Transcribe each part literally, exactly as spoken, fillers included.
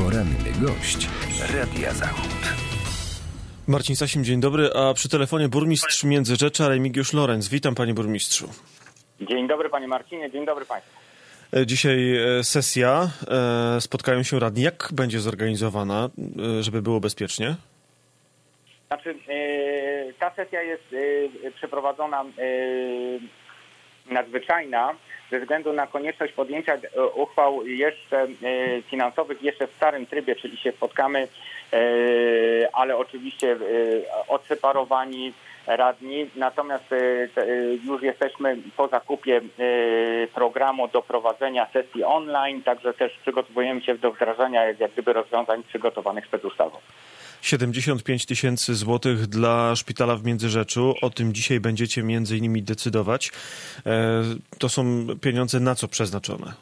Poranny gość Radia Zachód. Marcin Sasim, dzień dobry, a przy telefonie burmistrz Międzyrzecza Remigiusz Lorenz. Witam, panie burmistrzu. Dzień dobry, panie Marcinie, dzień dobry państwu. Dzisiaj sesja, spotkają się radni. Jak będzie zorganizowana, żeby było bezpiecznie? Znaczy, ta sesja jest przeprowadzona nadzwyczajna ze względu na konieczność podjęcia uchwał jeszcze finansowych jeszcze w starym trybie, czyli się spotkamy, ale oczywiście odseparowani radni. Natomiast już jesteśmy po zakupie programu do prowadzenia sesji online, także też przygotowujemy się do wdrażania jak gdyby rozwiązań przygotowanych specustawą. siedemdziesiąt pięć tysięcy złotych dla szpitala w Międzyrzeczu. O tym dzisiaj będziecie między innymi decydować. To są pieniądze na co przeznaczone?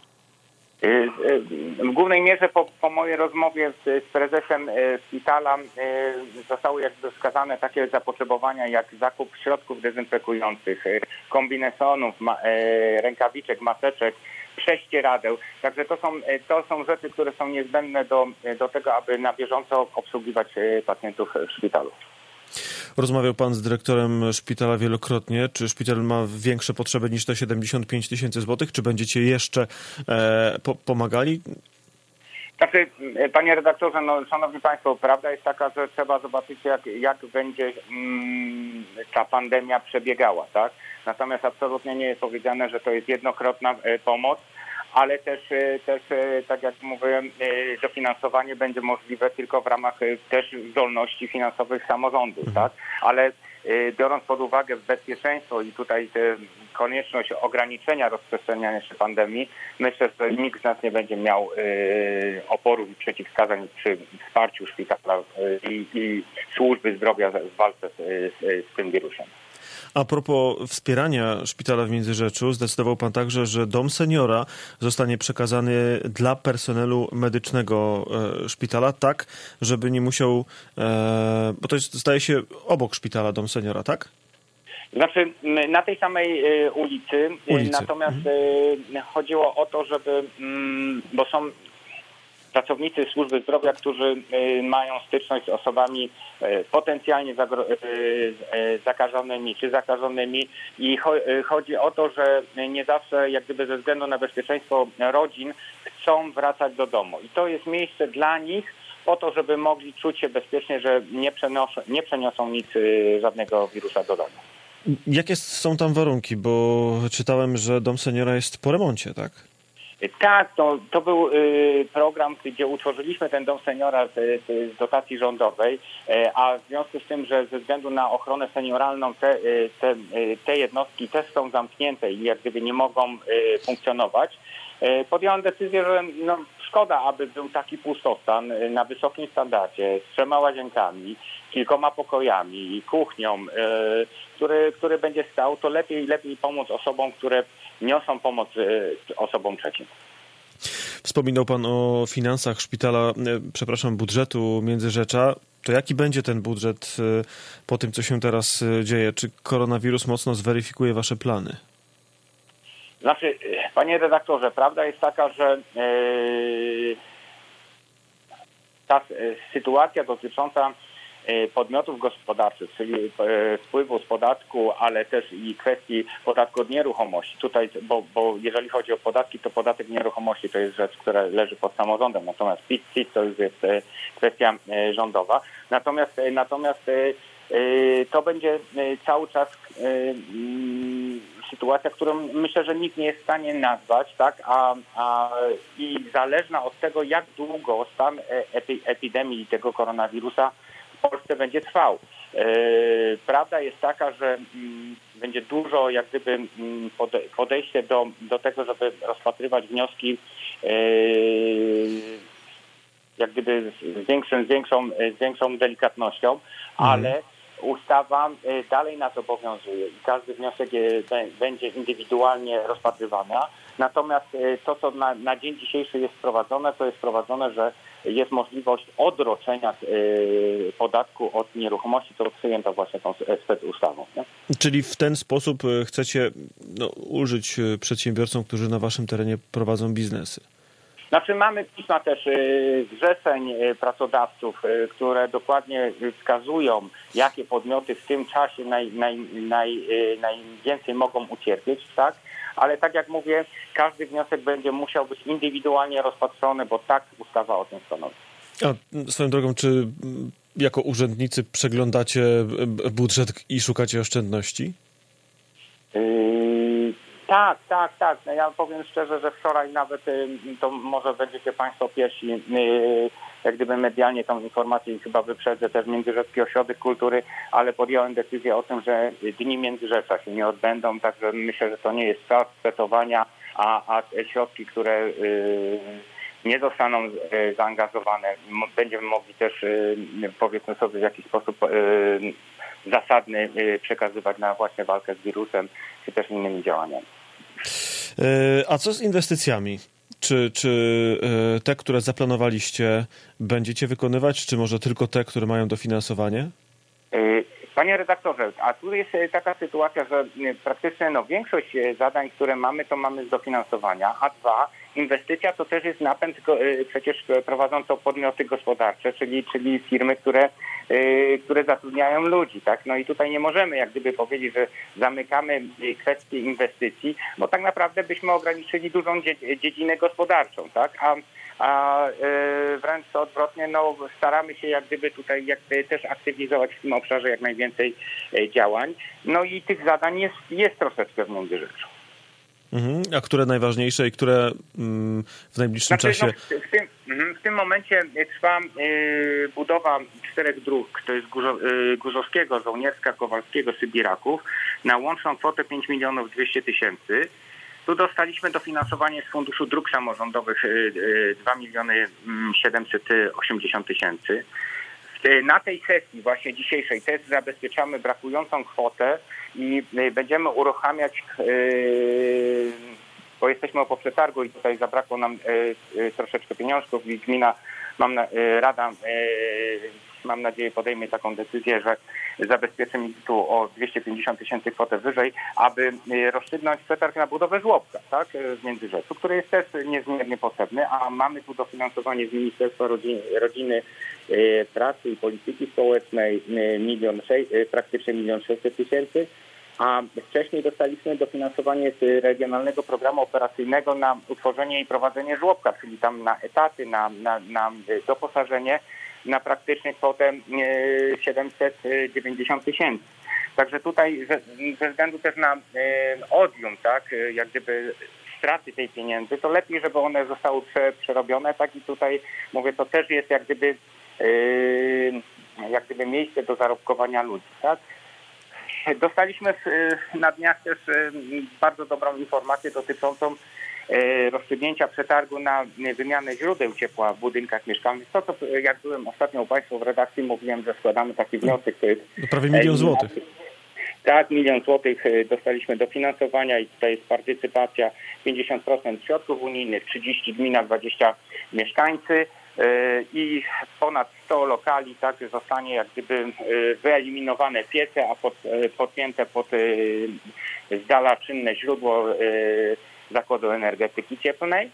W głównej mierze po, po mojej rozmowie z, z prezesem szpitala zostały jakby wskazane takie zapotrzebowania jak zakup środków dezynfekujących, kombinezonów, ma, rękawiczek, maseczek, prześcieradeł. Także to są, to są rzeczy, które są niezbędne do, do tego, aby na bieżąco obsługiwać pacjentów w szpitalu. Rozmawiał pan z dyrektorem szpitala wielokrotnie. Czy szpital ma większe potrzeby niż te siedemdziesiąt pięć tysięcy złotych? Czy będziecie jeszcze e, po, pomagali? Znaczy, panie redaktorze, no, szanowni państwo, prawda jest taka, że trzeba zobaczyć, jak, jak będzie mm, ta pandemia przebiegała, tak? Natomiast absolutnie nie jest powiedziane, że to jest jednokrotna e, pomoc, ale też, też, tak jak mówiłem, dofinansowanie będzie możliwe tylko w ramach też zdolności finansowych samorządów, tak? Ale biorąc pod uwagę bezpieczeństwo i tutaj konieczność ograniczenia rozprzestrzeniania się pandemii, myślę, że nikt z nas nie będzie miał oporów i przeciwwskazań przy wsparciu szpitala i, i służby zdrowia w walce z, z, z tym wirusem. A propos wspierania szpitala w Międzyrzeczu, zdecydował pan także, że dom seniora zostanie przekazany dla personelu medycznego szpitala, tak, żeby nie musiał, bo to jest, zdaje się, obok szpitala dom seniora, tak? Znaczy, na tej samej ulicy, ulicy. Natomiast mhm. chodziło o to, żeby, bo są pracownicy służby zdrowia, którzy mają styczność z osobami potencjalnie zakażonymi czy zakażonymi i chodzi o to, że nie zawsze jak gdyby ze względu na bezpieczeństwo rodzin chcą wracać do domu. I to jest miejsce dla nich po to, żeby mogli czuć się bezpiecznie, że nie przenoszą, nie przeniosą nic, żadnego wirusa do domu. Jakie są tam warunki? Bo czytałem, że dom seniora jest po remoncie, tak? Tak, to, to był y, program, gdzie utworzyliśmy ten dom seniora z, z dotacji rządowej, y, a w związku z tym, że ze względu na ochronę senioralną te, y, te, y, te jednostki też są zamknięte i jak gdyby nie mogą y, funkcjonować, y, podjąłem decyzję, że no, szkoda, aby był taki pustostan y, na wysokim standardzie z trzema łazienkami, kilkoma pokojami, kuchnią, y, który, który będzie stał, to lepiej lepiej pomóc osobom, które niosą pomoc osobom trzecim. Wspominał pan o finansach szpitala, przepraszam, budżetu Międzyrzecza. To jaki będzie ten budżet po tym, co się teraz dzieje? Czy koronawirus mocno zweryfikuje wasze plany? Znaczy, panie redaktorze, prawda jest taka, że yy, ta sytuacja dotycząca podmiotów gospodarczych, czyli wpływu z podatku, ale też i kwestii podatku od nieruchomości. Tutaj, bo, bo jeżeli chodzi o podatki, to podatek nieruchomości to jest rzecz, która leży pod samorządem, natomiast P I T to już jest kwestia rządowa. Natomiast, natomiast to będzie cały czas sytuacja, którą myślę, że nikt nie jest w stanie nazwać, tak, a, a i zależna od tego, jak długo stan epi, epidemii tego koronawirusa w Polsce będzie trwał. Prawda jest taka, że będzie dużo jak gdyby podejście do, do tego, żeby rozpatrywać wnioski jak gdyby z większą, z większą, z większą delikatnością, ale ustawa dalej nas obowiązuje i każdy wniosek będzie indywidualnie rozpatrywany. Natomiast to, co na, na dzień dzisiejszy jest wprowadzone, to jest wprowadzone, że jest możliwość odroczenia y, podatku od nieruchomości, co przyjęto właśnie tą specustawą. Nie? Czyli w ten sposób chcecie no, ulżyć przedsiębiorcom, którzy na waszym terenie prowadzą biznesy? Znaczy mamy pisma też zrzeszeń pracodawców, które dokładnie wskazują, jakie podmioty w tym czasie naj, naj, naj, najwięcej mogą ucierpieć, tak? Ale tak jak mówię, każdy wniosek będzie musiał być indywidualnie rozpatrzony, bo tak ustawa o tym stanowi. A swoją drogą, czy jako urzędnicy przeglądacie budżet i szukacie oszczędności? Yy, tak, tak, tak. No ja powiem szczerze, że wczoraj nawet yy, to może będziecie Państwo pierwsi, yy, jak gdyby medialnie tą informację chyba wyprzedzę też Międzyrzecki Ośrodek Kultury, ale podjąłem decyzję o tym, że dni Międzyrzecza się nie odbędą, także myślę, że to nie jest czas fetowania, a, a środki, które yy, nie zostaną yy, zaangażowane, będziemy mogli też, yy, powiedzmy sobie, w jakiś sposób yy, zasadny przekazywać na właśnie walkę z wirusem, czy też innymi działaniami. A co z inwestycjami? Czy, czy te, które zaplanowaliście, będziecie wykonywać, czy może tylko te, które mają dofinansowanie? Panie redaktorze, a tu jest taka sytuacja, że praktycznie no, większość zadań, które mamy, to mamy z dofinansowania, a dwa, inwestycja to też jest napęd, przecież prowadzą to podmioty gospodarcze, czyli, czyli firmy, które, które zatrudniają ludzi, tak? No i tutaj nie możemy jak gdyby powiedzieć, że zamykamy kwestię inwestycji, bo tak naprawdę byśmy ograniczyli dużą dziedzinę gospodarczą, tak? A a wręcz odwrotnie, no staramy się jak gdyby tutaj jak też aktywizować w tym obszarze jak najwięcej działań. No i tych zadań jest, jest troszeczkę w Międzyrzeczu. Mhm. A które najważniejsze i które mm, w najbliższym znaczy, czasie... No, w, tym, w tym momencie trwa y, budowa czterech dróg, to jest Górzo, y, Górzowskiego, Żołnierska, Kowalskiego, Sybiraków na łączną kwotę pięć milionów dwieście tysięcy. Tu dostaliśmy dofinansowanie z Funduszu Dróg Samorządowych dwa miliony siedemset osiemdziesiąt tysięcy. Na tej sesji właśnie dzisiejszej też zabezpieczamy brakującą kwotę i będziemy uruchamiać, bo jesteśmy po przetargu i tutaj zabrakło nam troszeczkę pieniążków i gmina, mam na, Rada, mam nadzieję, podejmie taką decyzję, że zabezpieczy mi tu o dwieście pięćdziesiąt tysięcy kwotę wyżej, aby rozstrzygnąć przetarg na budowę żłobka, tak, w Międzyrzeczu, który jest też niezmiernie potrzebny, a mamy tu dofinansowanie z Ministerstwa Rodziny, Rodziny Pracy i Polityki Społecznej milion sześć, praktycznie milion sześćset tysięcy, a wcześniej dostaliśmy dofinansowanie z Regionalnego Programu Operacyjnego na utworzenie i prowadzenie żłobka, czyli tam na etaty, na, na, na doposażenie, na praktycznie kwotę siedemset dziewięćdziesiąt tysięcy. Także tutaj ze, ze względu też na odium, tak, jak gdyby straty tej pieniędzy, to lepiej, żeby one zostały prze, przerobione, tak i tutaj mówię, to też jest jak gdyby, jak gdyby miejsce do zarobkowania ludzi, tak. Dostaliśmy na dniach też bardzo dobrą informację dotyczącą rozstrzygnięcia przetargu na wymianę źródeł ciepła w budynkach mieszkalnych. To, co jak byłem ostatnio u Państwa w redakcji, mówiłem, że składamy taki wniosek. To jest prawie milion złotych. Tak, milion złotych dostaliśmy dofinansowania i tutaj jest partycypacja pięćdziesiąt procent środków unijnych, trzydzieści gmina, dwadzieścia mieszkańcy i ponad sto lokali, także zostanie jak gdyby wyeliminowane piece, a pod, podpięte pod z dala czynne źródło Zakładu Energetyki Cieplnej.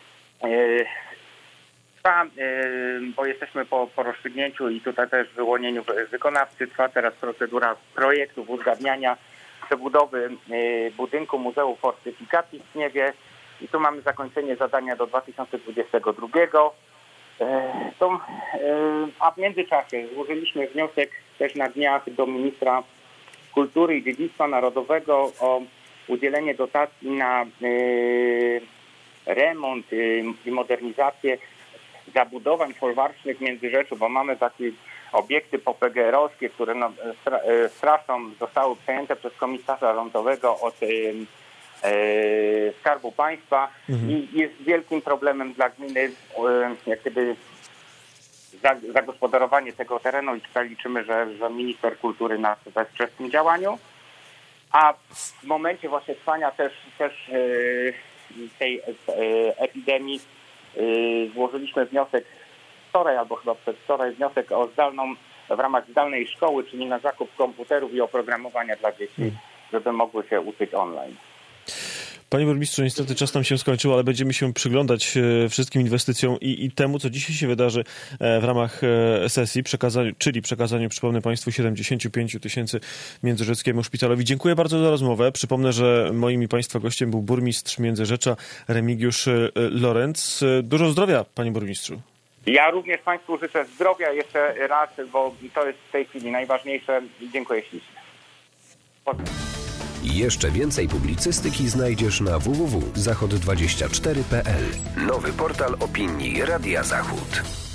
Trwa, bo jesteśmy po, po rozstrzygnięciu i tutaj też wyłonieniu wykonawcy, trwa teraz procedura projektów uzgadniania przebudowy budynku Muzeum Fortyfikacji w Kniewie i tu mamy zakończenie zadania do dwa tysiące dwudziestego drugiego. To, a w międzyczasie złożyliśmy wniosek też na dniach do ministra kultury i dziedzictwa narodowego o udzielenie dotacji na y, remont y, i modernizację zabudowań folwarcznych w Międzyrzeczu, bo mamy takie obiekty popegeerowskie, które no, stra, y, straszą zostały przejęte przez komisarza rządowego od y, y, Skarbu Państwa mhm. i jest wielkim problemem dla gminy y, jak gdyby zagospodarowanie tego terenu i tutaj liczymy, że, że minister kultury nas wesprze w tym działaniu. A w momencie właśnie trwania też, też yy, tej yy, epidemii yy, złożyliśmy wniosek wczoraj albo chyba przedwczoraj wniosek o zdalną, w ramach zdalnej szkoły, czyli na zakup komputerów i oprogramowania dla dzieci, żeby mogły się uczyć online. Panie burmistrzu, niestety czas nam się skończył, ale będziemy się przyglądać wszystkim inwestycjom i, i temu, co dzisiaj się wydarzy w ramach sesji, przekazaniu, czyli przekazaniu, przypomnę Państwu, siedemdziesiąt pięć tysięcy Międzyrzeckiemu Szpitalowi. Dziękuję bardzo za rozmowę. Przypomnę, że moim i Państwa gościem był burmistrz Międzyrzecza Remigiusz Lorenc. Dużo zdrowia, panie burmistrzu. Ja również Państwu życzę zdrowia jeszcze raz, bo to jest w tej chwili najważniejsze. Dziękuję ślicznie. Pozdrawiam. Jeszcze więcej publicystyki znajdziesz na w w w kropka zachod dwadzieścia cztery kropka p l. Nowy portal opinii Radia Zachód.